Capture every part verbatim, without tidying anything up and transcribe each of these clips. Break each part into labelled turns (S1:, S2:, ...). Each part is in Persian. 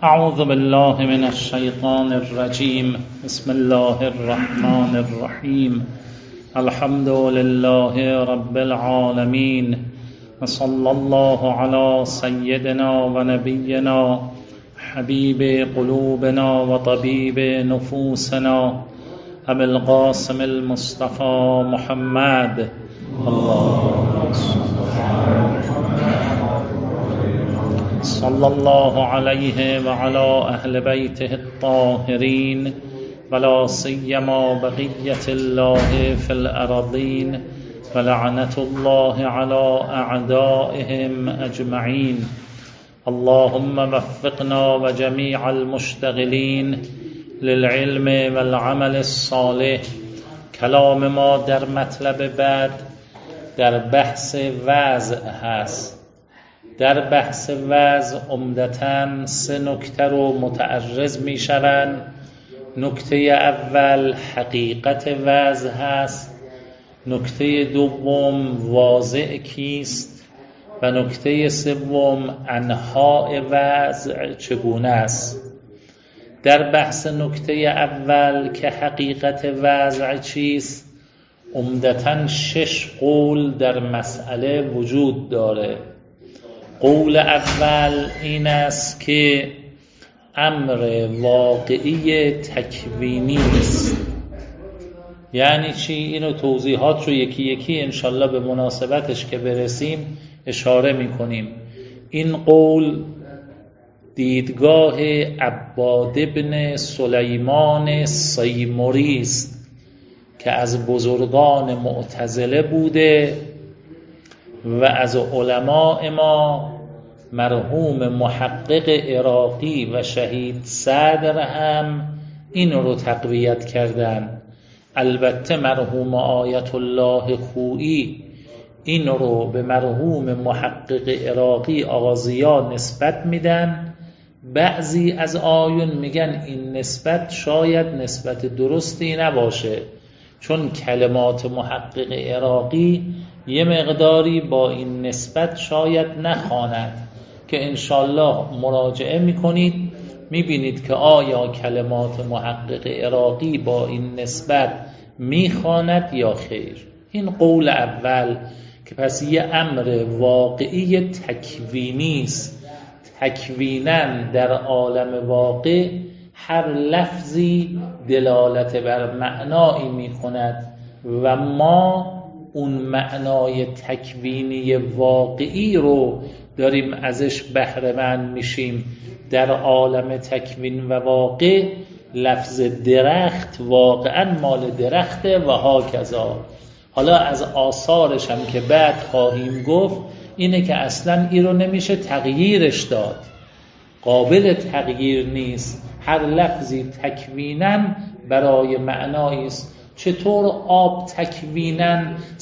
S1: اعوذ بالله من الشیطان الرجیم. بسم الله الرحمن الرحیم. الحمد لله رب العالمین و صلی الله علی سیدنا و نبینا حبیب قلوبنا و طبیب نفوسنا ابی القاسم المصطفى محمد. اللهم صلی الله علیه و علی اهل بیته الطاهرین ولا سیما بقیة الله فی الارضین و لعنة الله علی اعدائهم اجمعین. اللهم وفقنا و جمیع المشتغلین للعلم والعمل الصالح. کلام ما در مطلب بعد در بحث وضع هست. در بحث وضع عمدتاً سه نکته رو متعرض می شوند. نکته اول حقیقت وضع هست، نکته دوم واضع کیست و نکته سوم انواع وضع چگونه است. در بحث نکته اول که حقیقت وضع چیست، عمدتاً شش قول در مسئله وجود داره. قول اول این است که امر واقعی تکوینی است. یعنی چی؟ اینو توضیحات رو یکی یکی انشالله به مناسبتش که برسیم اشاره میکنیم. این قول دیدگاه عباد ابن سلیمان سیمری است که از بزرگان معتزله بوده و از علماء ما مرحوم محقق عراقی و شهید صدر هم این رو تقویت کردن. البته مرحوم آیت الله خویی این رو به مرحوم محقق عراقی آغازیا نسبت میدن. بعضی از آیون میگن این نسبت شاید نسبت درستی نباشه، چون کلمات محقق عراقی یه مقداری با این نسبت شاید نخواند که انشالله مراجعه میکنید میبینید که آیا کلمات محقق عراقی با این نسبت میخواند یا خیر. این قول اول که پس یه امر واقعی تکوینی است. تکویناً در عالم واقع هر لفظی دلالت بر معنایی میکند و ما اون معنای تکوینی واقعی رو داریم ازش بهره مند میشیم. در عالم تکوین و واقع لفظ درخت واقعا مال درخته و هاکذا. حالا از آثارش هم که بعد خواهیم گفت اینه که اصلا این رو نمیشه تغییرش داد، قابل تغییر نیست. هر لفظی تکویناً برای معنایی است. چطور آب تکویناً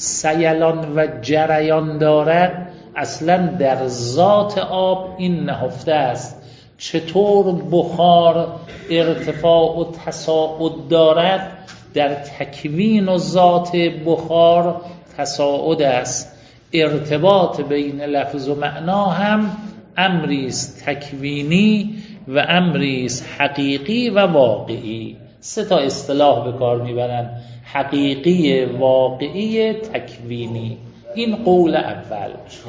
S1: سیلان و جریان دارد، اصلا در ذات آب این نهفته است. چطور بخار ارتفاع و تصاعد دارد، در تکوین و ذات بخار تصاعد است. ارتباط بین لفظ و معنا هم امری است تکوینی و امری است حقیقی و واقعی. سه تا اصطلاح به کار میبرن: حقیقی، واقعی، تکوینی. این قول اول.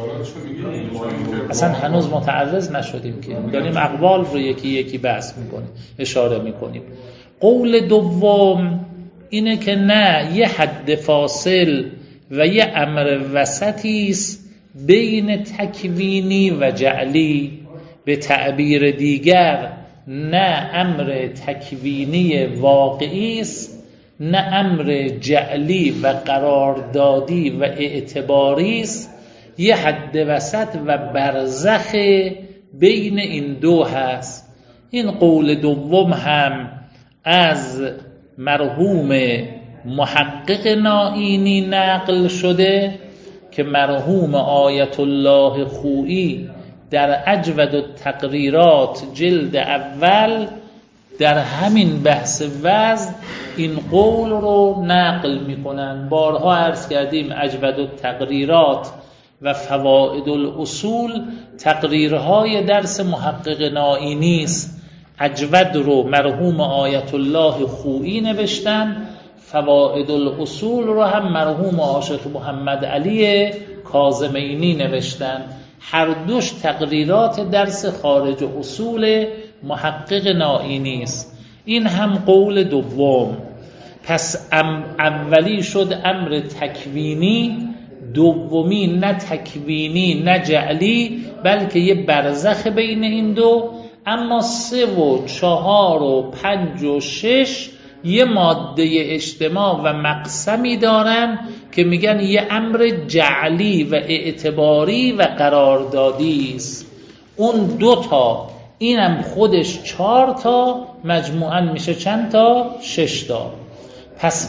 S1: اصلا هنوز متعرض نشدیم که داریم اقوال رو یکی یکی بحث میکنیم، اشاره میکنیم. قول دوم اینه که نه، یه حد فاصل و یه امر وسطی است بین تکوینی و جعلی. به تعبیر دیگر نه امر تکوینی واقعی است، نه امر جعلی و قراردادی و اعتباری است. یه حد وسط و برزخ بین این دو هست. این قول دوم هم از مرحوم محقق نائینی نقل شده که مرحوم آیت الله خویی در اجود التقریرات جلد اول در همین بحث وضع این قول رو نقل میکنن. بارها عرض کردیم اجود التقریرات و فوائد الاصول تقریرهای درس محقق نائینی است. اجود رو مرحوم آیت الله خویی نوشتن، فوائد الاصول رو هم مرحوم عاشق محمد علی کاظمینی نوشتن. هر دوش تقریرات درس خارج اصول محقق نائینی است. این هم قول دوم. پس اولی شد امر تکوینی، دومی نه تکوینی نه جعلی، بلکه یه برزخ بین این دو. اما سه و چهار و پنج و شش یه ماده اجتماع و مقسمی دارن که میگن یه امر جعلی و اعتباری و قراردادی است. اون دو تا، اینم خودش چهار تا، مجموعاً میشه چند تا؟ شش تا. پس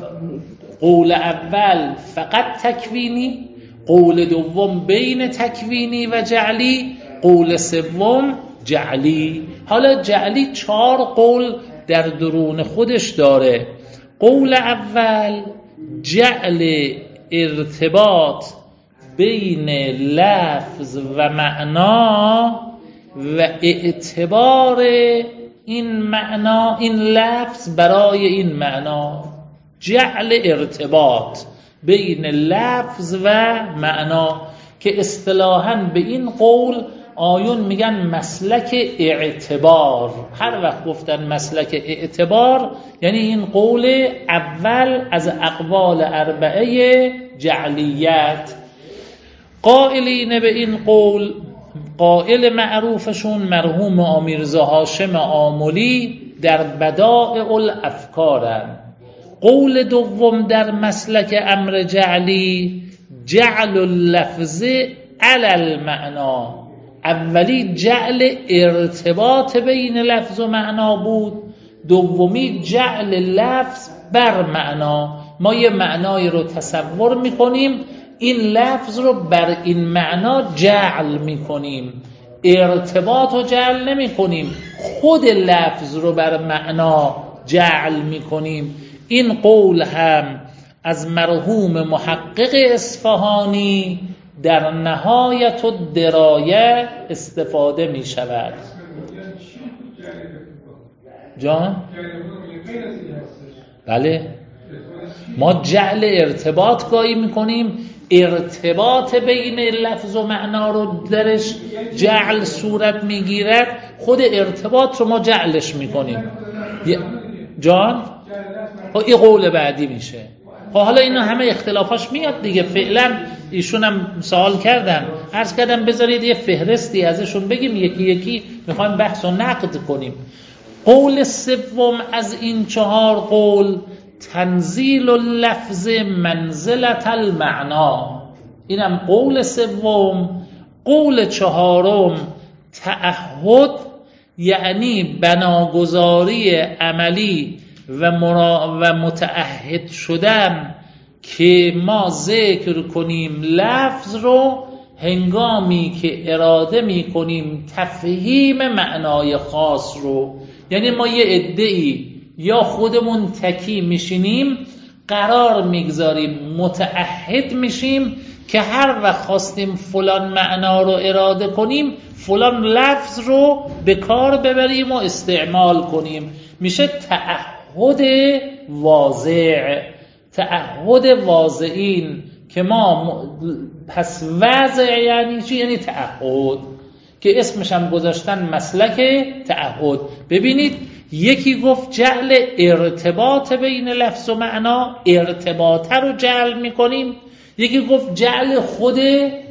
S1: قول اول فقط تکوینی، قول دوم بین تکوینی و جعلی، قول سوم جعلی. حالا جعلی چهار قول در درون خودش داره. قول اول جعل ارتباط بین لفظ و معنا و اعتبار این معنا، این لفظ برای این معنا، جعل ارتباط بین لفظ و معنا، که اصطلاحاً به این قول آیون میگن مسلک اعتبار. هر وقت گفتن مسلک اعتبار یعنی این قول اول از اقوال اربعه جعلیت. قائلین به این قول، قائل معروفشون مرحوم امیرزا هاشم آملی در بدائع الافکارن. قول دوم در مسلک امر جعلی جعل اللفظ علی المعنا. اولی جعل ارتباط بین لفظ و معنا بود، دومی جعل لفظ بر معنا. ما یه معنایی رو تصور میکنیم، این لفظ رو بر این معنا جعل میکنیم، ارتباط رو جعل نمی کنیم، خود لفظ رو بر معنا جعل میکنیم. این قول هم از مرحوم محقق اصفهانی در نهایت الدرایه استفاده می شود. جان؟ بله، ما جعل ارتباط گاهی می کنیم، ارتباط بین لفظ و معنا رو درش جعل صورت می گیرد، خود ارتباط رو ما جعلش می کنیم. جان؟ این قول بعدی میشه. حالا اینا همه اختلافاش میاد دیگه. فعلا ایشون هم سوال کردن، عرض کردم بذارید یه فهرستی ازشون بگیم، یکی یکی میخوایم بحث و نقد کنیم. قول سوم از این چهار قول تنزیل اللفظ منزلت المعنا. اینم قول سوم. قول چهارم تعهد، یعنی بناگذاری عملی و, مرا و متعهد شدن که ما ذکر کنیم لفظ رو هنگامی که اراده می کنیم تفهیم معنای خاص رو. یعنی ما یه عده‌ای یا خودمون تکی میشینیم قرار میگذاریم متعهد میشیم که هر وقت خواستیم فلان معنا رو اراده کنیم فلان لفظ رو به کار ببریم و استعمال کنیم. میشه تعهد واضع. تعهد واضعین که ما پس وضع یعنی چی؟ یعنی تعهد، که اسمش هم گذاشتن مسلک تعهد. ببینید یکی گفت جعل ارتباط بین لفظ و معنا، ارتباطه رو جعل میکنیم. یکی گفت جعل خود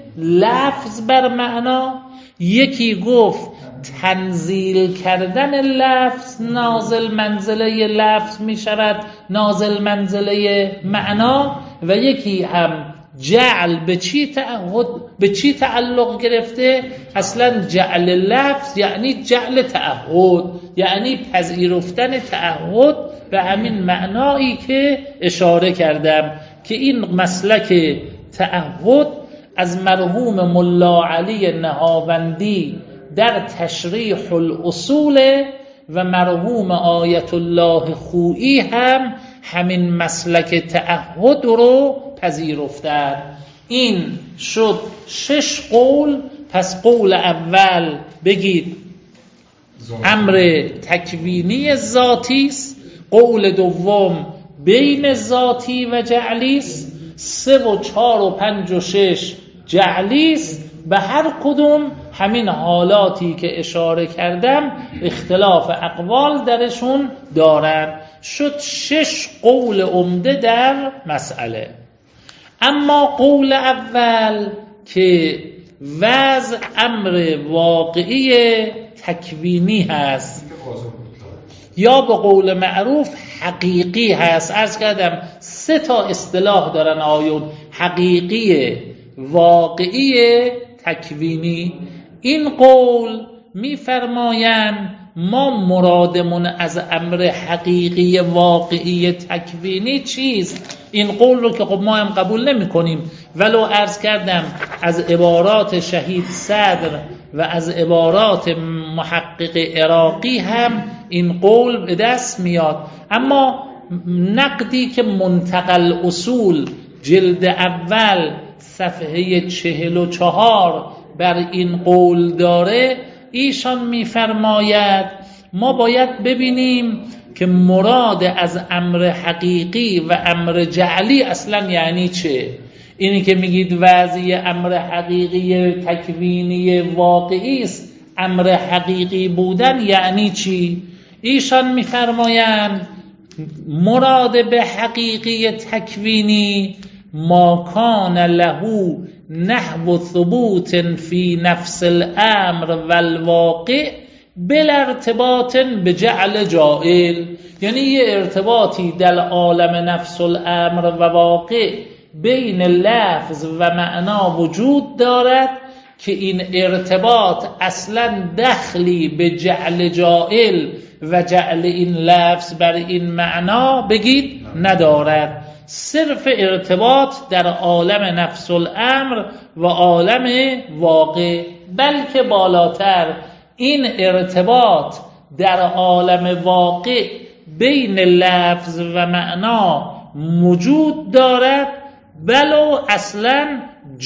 S1: لفظ بر معنا. یکی گفت تنزیل کردن لفظ نازل منزله لفظ می شود، نازل منزله معنا. و یکی هم جعل به چی تعهد، به چی تعلق گرفته؟ اصلا جعل لفظ یعنی جعل تعهد، یعنی پذیرفتن تعهد به همین معنایی که اشاره کردم، که این مسلک تعهد از مرحوم ملا علی نهاوندی در تشریح الاصول و مرحوم آیت الله خویی هم همین مسلک تعهد رو پذیرفتند. این شد شش قول. پس قول اول بگید امر تکوینی ذاتی است. قول دوم بین ذاتی و جعلی است. سه و چهار و پنج و شش جعلی است. به هر کدوم همین حالاتی که اشاره کردم اختلاف اقوال درشون دارن. شد شش قول عمده در مسئله. اما قول اول که وضع امر واقعی تکوینی هست یا به قول معروف حقیقی هست. عرض کردم سه تا اصطلاح دارن آیون: حقیقی، واقعی، تکوینی. این قول میفرمایند ما مرادمون از امر حقیقی واقعی تکوینی چیست؟ این قول رو که خب ما هم قبول نمی کنیم، ولو عرض کردم از عبارات شهید صدر و از عبارات محقق عراقی هم این قول به دست میاد. اما نقدی که منتقل اصول جلد اول صفحه چهل و چهار بر این قول داره، ایشان میفرماید ما باید ببینیم که مراد از امر حقیقی و امر جعلی اصلا یعنی چه. اینی که میگید وضعی امر حقیقی تکوینی واقعی است، امر حقیقی بودن یعنی چی؟ ایشان میفرمایند مراد به حقیقی تکوینی ما کان له نحو ثبوت فی نفس الامر والواقع بلا ارتباط بجعل جائل. یعنی یه ارتباطی در عالم نفس الامر و واقع بین لفظ و معنا وجود دارد که این ارتباط اصلا دخلی به جعل جائل و جعل این لفظ بر این معنا بگید ندارد. صرف ارتباط در عالم نفس الامر و عالم واقع، بلکه بالاتر این ارتباط در عالم واقع بین لفظ و معنا موجود دارد ولو اصلا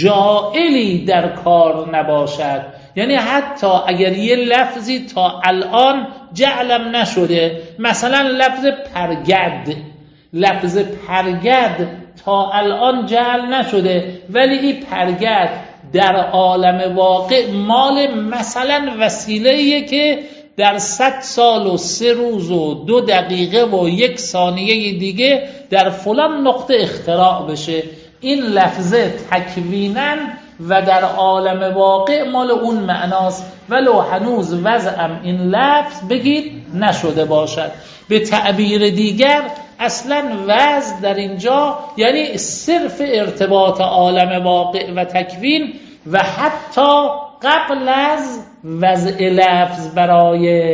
S1: جائلی در کار نباشد. یعنی حتی اگر یه لفظی تا الان جعلم نشده، مثلا لفظ پرگد، لفظ پرگد تا الان جعل نشده، ولی این پرگد در عالم واقع مال مثلا وسیله‌ایه که در صد سال و سه روز و دو دقیقه و یک ثانیه دیگه در فلان نقطه اختراع بشه. این لفظه تکویناً و در عالم واقع مال اون معناست، ولو هنوز وضعم این لفظ بگید نشده باشد. به تعبیر دیگر اصلا وضع در اینجا یعنی صرف ارتباط عالم واقع و تکوین و حتی قبل از وضع لفظ برای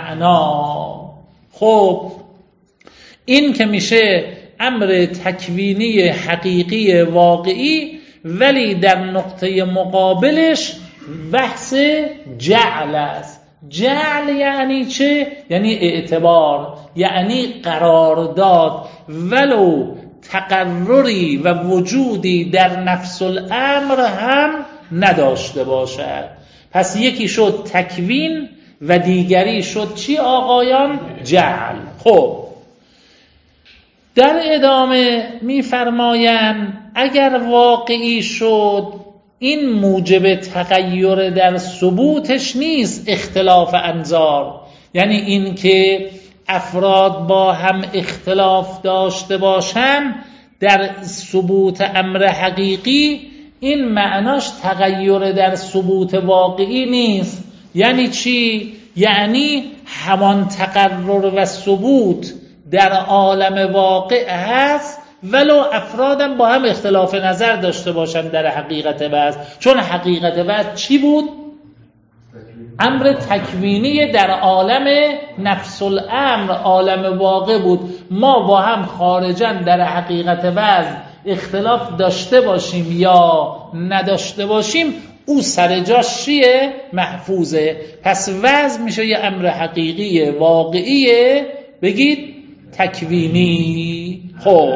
S1: معنا. خب این که میشه امر تکوینی حقیقی واقعی، ولی در نقطه مقابلش بحث جعل است. جعل یعنی چه؟ یعنی اعتبار، یعنی قرارداد، ولو تقرری و وجودی در نفس الامر هم نداشته باشد. پس یکی شد تکوین و دیگری شد چی آقایان؟ جعل. خب در ادامه می‌فرمایند اگر واقعی شد این موجب تغییر در ثبوتش نیست، اختلاف انظار. یعنی این که افراد با هم اختلاف داشته باشن در ثبوت امر حقیقی، این معناش تغییر در ثبوت واقعی نیست. یعنی چی؟ یعنی همان تقرر و ثبوت در عالم واقع هست ولو افرادم با هم اختلاف نظر داشته باشن در حقیقت وضع. چون حقیقت وضع چی بود؟ امر تکوینی در عالم نفس الامر، عالم واقع بود. ما با هم خارجاً در حقیقت وضع اختلاف داشته باشیم یا نداشته باشیم، او سر جاش چیه؟ محفوظه. پس وضع میشه یه امر حقیقی واقعیه، بگید تکوینی. خب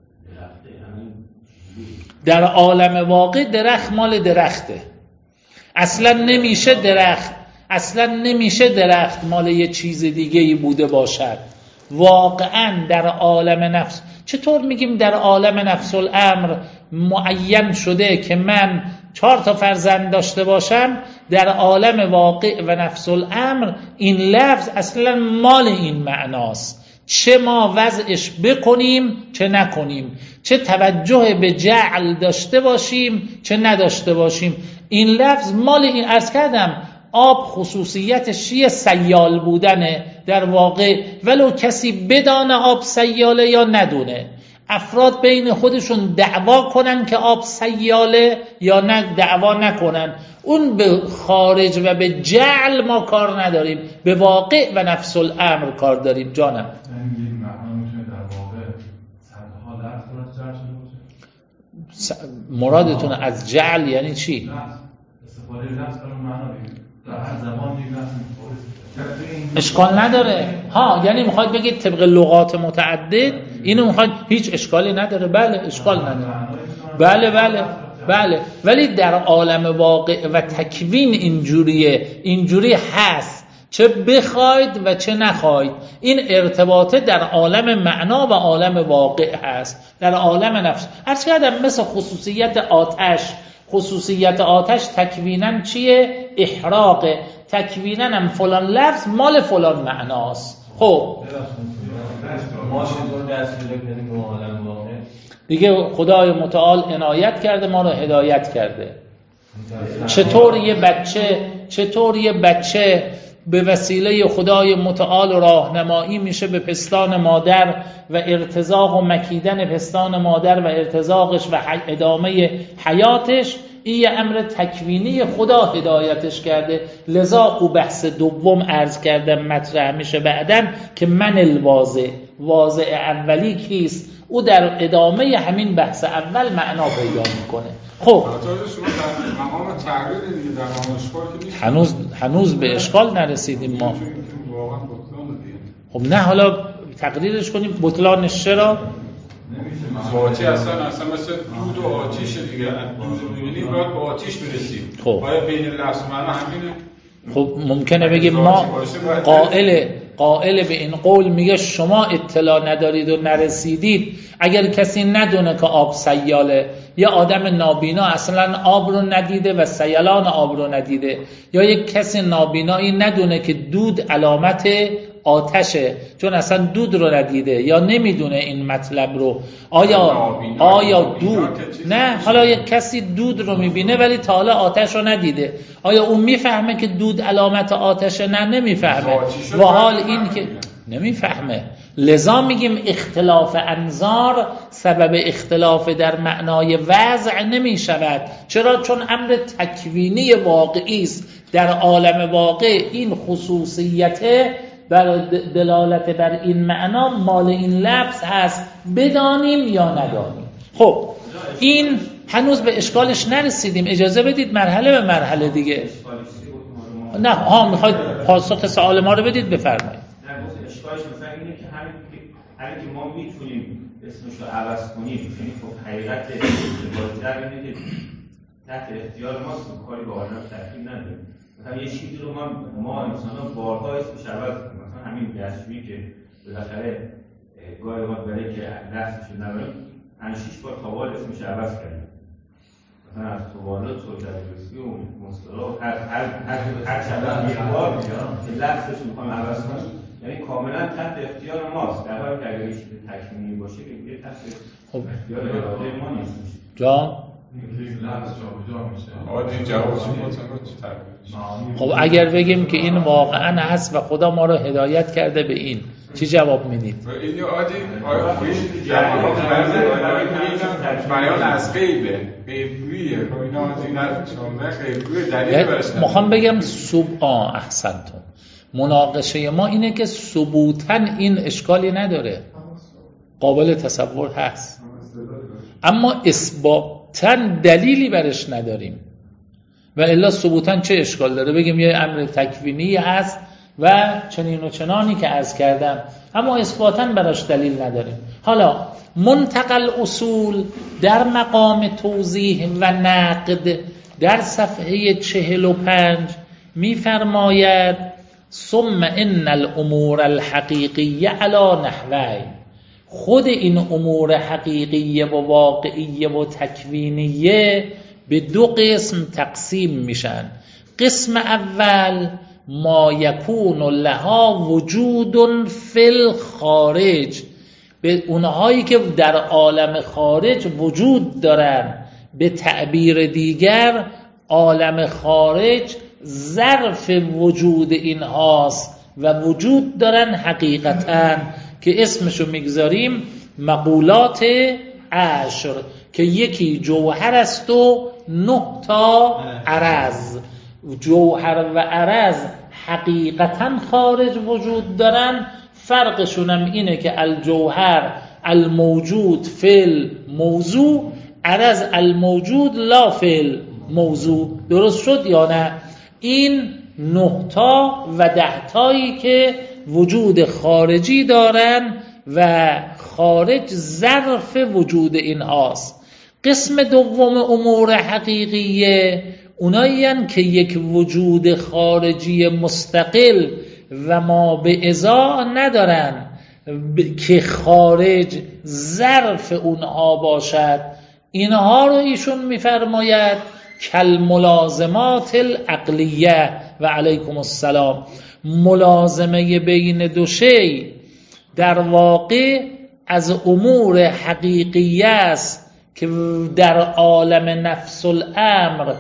S1: در عالم واقع درخت مال درخته. اصلا نمیشه درخت اصلا نمیشه درخت مال یه چیز دیگه ای بوده باشد. واقعا در عالم نفس چطور میگیم در عالم نفس الامر معین شده که من چهار تا فرزند داشته باشم؟ در عالم واقع و نفس الامر این لفظ اصلا مال این معناست. چه ما وضعش بکنیم چه نکنیم، چه توجه به جعل داشته باشیم چه نداشته باشیم، این لفظ مال این. عرض کردم آب خصوصیتش چیه؟ سیال بودنه در واقع، ولو کسی بدانه آب سیاله یا ندونه. افراد بین خودشون دعوا کنن که آب سیاله یا نه دعوا نکنن، اون به خارج و به جعل ما کار نداریم، به واقع و نفس الامر کار داریم. جانم مرادتون از جعل یعنی چی؟
S2: استفاده لفظ برای معنا در هر زبان دیگه لفظ
S1: اشکال نداره. ها یعنی میخواید بگید طبق لغات متعدد اینو میخواید، هیچ اشکالی نداره. بله اشکال نداره. بله بله بله ولی در عالم واقع و تکوین اینجوریه، اینجوری هست، چه بخواید و چه نخواید. این ارتباطه در عالم معنا و عالم واقع هست. در عالم نفس هر چقدر مثل خصوصیت آتش، خصوصیت آتش تکویناً چیه؟ احراقه. تکویناً هم فلان لفظ مال فلان معناست. خب دیگه خدای متعال عنایت کرده، ما رو هدایت کرده. چطور یه بچه چطور یه بچه به وسیله خدای متعال راهنمایی میشه به پستان مادر و ارتزاق و مکیدن پستان مادر و ارتزاقش و ادامه حیاتش، این یه امر تکوینی خدا هدایتش کرده. لذا او بحث دوم عرض کردم مطرح میشه بعدن که من الواضع، واضع اولی کیست؟ او در ادامه همین بحث اول معنا پیدا میکنه. خب هنوز هنوز به اشکال نرسیدیم ما. خب نه حالا تقریرش کنیم بطلانش چرا؟
S3: آتش اصلا اصلا مثل دود و آتیش دیگه. دود می‌بینیم باید با آتیش برسیم.
S1: خب
S3: آیا بین لفظ معنا همینه؟
S1: خب ممکنه بگیم ما قائل قائل به این قول میگه شما اطلاع ندارید و نرسیدید. اگر کسی ندونه که آب سیاله، یا آدم نابینا اصلا آب رو ندیده و سیلان آب رو ندیده، یا یک کسی نابینایی ندونه که دود علامت آتشه چون اصلا دود رو ندیده یا نمیدونه این مطلب رو. آیا آیا دود نه حالا یک کسی دود رو میبینه ولی تا حالا آتش رو ندیده، آیا اون میفهمه که دود علامت آتشه؟ نه نمیفهمه. و حال این که نمیفهمه. لذا میگیم اختلاف انظار سبب اختلاف در معنای وضع نمی شود. چرا؟ چون امر تکوینی واقعی است. در عالم واقع این خصوصیت بر دلالت بر این معنا مال این لفظ هست، بدانیم یا ندانیم. خب این هنوز به اشکالش نرسیدیم، اجازه بدید مرحله به مرحله دیگه. نه ها میخواید پاسخ سوال ما رو بدید، بفرمایید.
S4: اشکالش مثلا اینه که همین همین که ما میتونیم اسمش رو عوض کنیم، یعنی خب حقیقت بازیگر اینه که تحت اختیار ماست، کاری با عالم تحکیم نداریم. مثلا یه چیزی رو ما ما انسان‌ها بارها اسمش عوض کنیم، مثلا همین دستشویی که بالاخره گاهی وقت برای که دستش رو نبریم پنج شش بار تاوال اسمش عوض کردیم. مثلا از توالت و دبیرسی و مصطلح هر هر هر هر چند یک بار که لفظش رو می‌خوایم عوض کنیم، یعنی کاملا تحت اختیار ماست. در حالی که اگر یه چیز تکمیلی باشه که دیگه تحت اختیار اراده ما نیست.
S1: جان
S3: آدی جوابش
S1: خب اگر بگیم که این واقعا هست و خدا ما رو هدایت کرده به این، چی جواب میدید؟
S3: این یا آدی بیان از غیبه غیبگویه. اینا آدی نه غیبگویه دلیل برش نداره.
S1: میخوام بگم سب آه احسنتون. مناقشه ما اینه که ثبوتاً این اشکالی نداره، قابل تصور هست، اما اثباتاً دلیلی برش نداریم. و الا ثبوتاً چه اشکال داره؟ بگیم یه امر تکوینی هست و چنین و چنانی که عرض کردم، اما اثباتاً براش دلیل نداریم. حالا منتقل اصول در مقام توضیح و نقد در صفحه چهل و پنج می‌فرماید ثم ان الامور الحقیقیه علی نحوین، خود این امور حقیقیه و واقعیه و تکوینیه به دو قسم تقسیم میشن. قسم اول ما یکون لها وجود فی الخارج، به اونهایی که در عالم خارج وجود دارن. به تعبیر دیگر عالم خارج ظرف وجود اینهاست و وجود دارن حقیقتاً، که اسمشو میگذاریم مقولات عشر، که یکی جوهر است و نه تا عرض. جوهر و عرض حقیقتاً خارج وجود دارن، فرقشون هم اینه که الجوهر الموجود فی الموضوع، عرض الموجود لا فی الموضوع. درست شد یا نه؟ این نه تا و ده تایی که وجود خارجی دارن و خارج ظرف وجود این هاست. قسم دوم امور حقیقیه اونایی هن که یک وجود خارجی مستقل و ما به ازا ندارن که خارج ظرف اونها باشد. اینها رو ایشون میفرماید کل ملازمات العقلیه و علیکم السلام. ملازمه بین دو شی در واقع از امور حقیقیه است که در عالم نفس الامر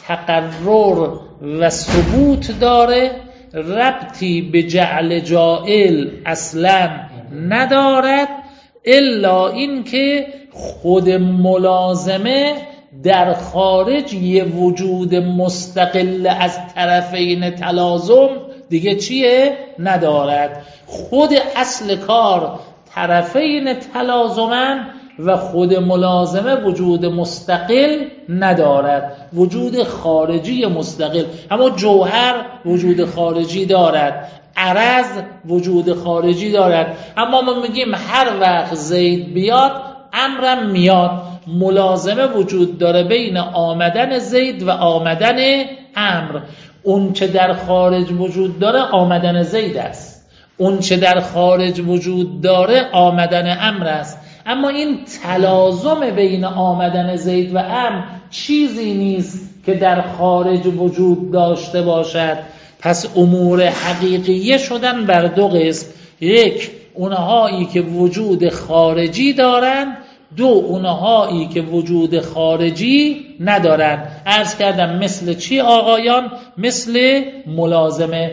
S1: تقرر و ثبوت داره، ربطی به جعل جائل اصلا ندارد، الا این که خود ملازمه در خارج یه وجود مستقل از طرفین تلازم دیگه چیه؟ ندارد. خود اصل کار طرفین تلازمن و خود ملازمه وجود مستقل ندارد، وجود خارجی مستقل. اما جوهر وجود خارجی دارد، عرض وجود خارجی دارد. اما ما میگیم هر وقت زید بیاد امرم میاد. ملازمه وجود داره بین آمدن زید و آمدن امر. اون چه در خارج وجود داره آمدن زید است، اون چه در خارج وجود داره آمدن امر است. اما این تلازم بین آمدن زید و امر چیزی نیست که در خارج وجود داشته باشد. پس امور حقیقیه شدن بر دو قسم: یک اونهایی که وجود خارجی دارن، دو اونهایی که وجود خارجی ندارن. عرض کردم مثل چی آقایان؟ مثل ملازمه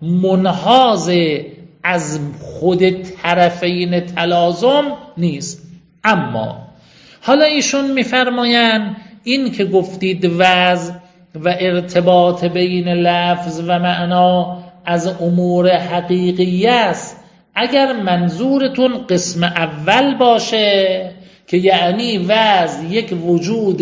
S1: منحاز از خود طرفین تلازم نیست. اما حالا ایشون میفرماین این که گفتید وضع و ارتباط بین لفظ و معنا از امور حقیقی است، اگر منظورتون قسم اول باشه که یعنی وضع یک وجود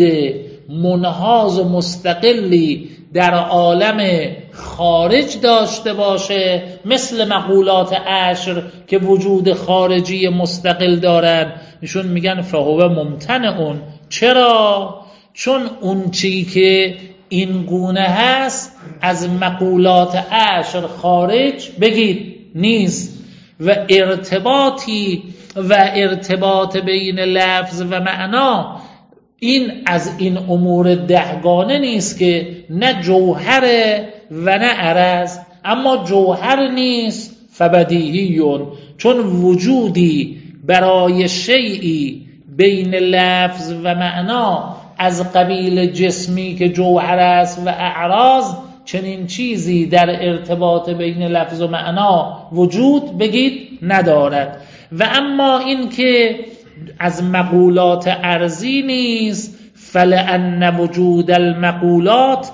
S1: منحاز و مستقلی در عالم خارج داشته باشه، مثل مقولات عشر که وجود خارجی مستقل دارن، نشون میگن فهو ممتنعون. چرا؟ چون اون چی که این گونه هست از مقولات عشر خارج بگید نیست، و ارتباطی و ارتباط بین لفظ و معنا این از این امور دهگانه نیست که نه جوهره و نه عرض. اما جوهر نیست فبدیهیون، چون وجودی برای شیئی بین لفظ و معنا از قبیل جسمی که جوهر است و اعراض، چنین چیزی در ارتباط بین لفظ و معنا وجود بگید ندارد. و اما این که از مقولات ارضی نیست، فلأن وجود المقولات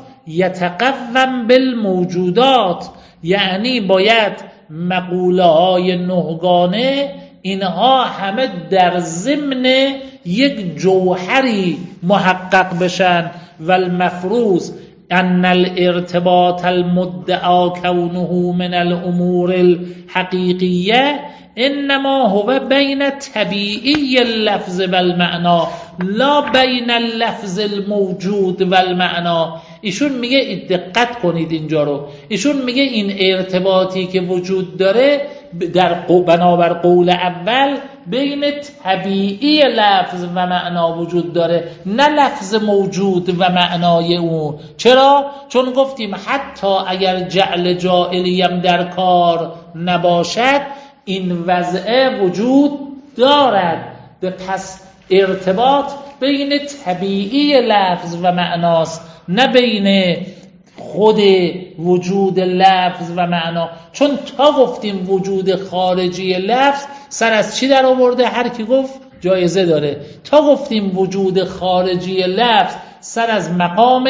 S1: یتقوم بالموجودات، یعنی باید مقوله های نهگانه اینها همه در ضمن یک جوهری محقق بشن. و المفروض ان الارتباط المدعا کونه من الامور الحقیقیه انما هو بین طبیعی اللفظ و المعنا لا بین اللفظ الموجود و المعنا. ایشون میگه دقت کنید اینجا رو، ایشون میگه این ارتباطی که وجود داره در بنابر قول اول بین طبیعی لفظ و معنا وجود داره، نه لفظ موجود و معنای اون. چرا؟ چون گفتیم حتی اگر جعل جاعلیم در کار نباشد این وضعه وجود دارد. پس ارتباط بین طبیعی لفظ و معناست، نه بین خود وجود لفظ و معنا. چون تا گفتیم وجود خارجی لفظ سر از چی در آورده؟ هر کی گفت جایزه داره. تا گفتیم وجود خارجی لفظ سر از مقام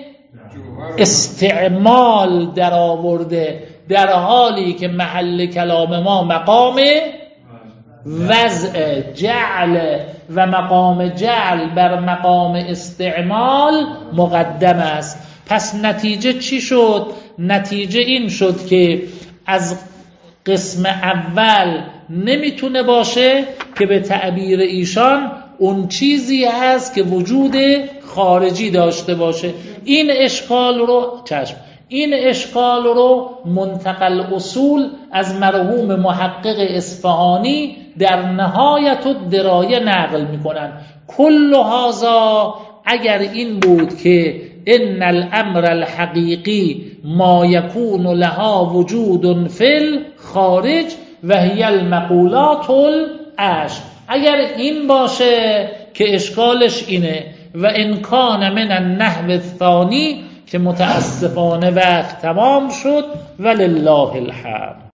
S1: استعمال در آورده، در حالی که محل کلام ما مقام وضع جعل و مقام جعل بر مقام استعمال مقدم است. پس نتیجه چی شد؟ نتیجه این شد که از قسم اول نمیتونه باشه که به تعبیر ایشان اون چیزی هست که وجود خارجی داشته باشه. این اشکال رو چشم این اشکال رو منتقل اصول از مرحوم محقق اصفهانی در نهایت الدرایه نقل میکنن. کل هذا اگر این بود که ان الامر الحقیقی ما یکون لها وجود فی الخارج و هی المقولات العشر، اگر این باشه که اشکالش اینه. و ان کان من النحو الثانی که متاسفانه وقت تمام شد ولله الحمد.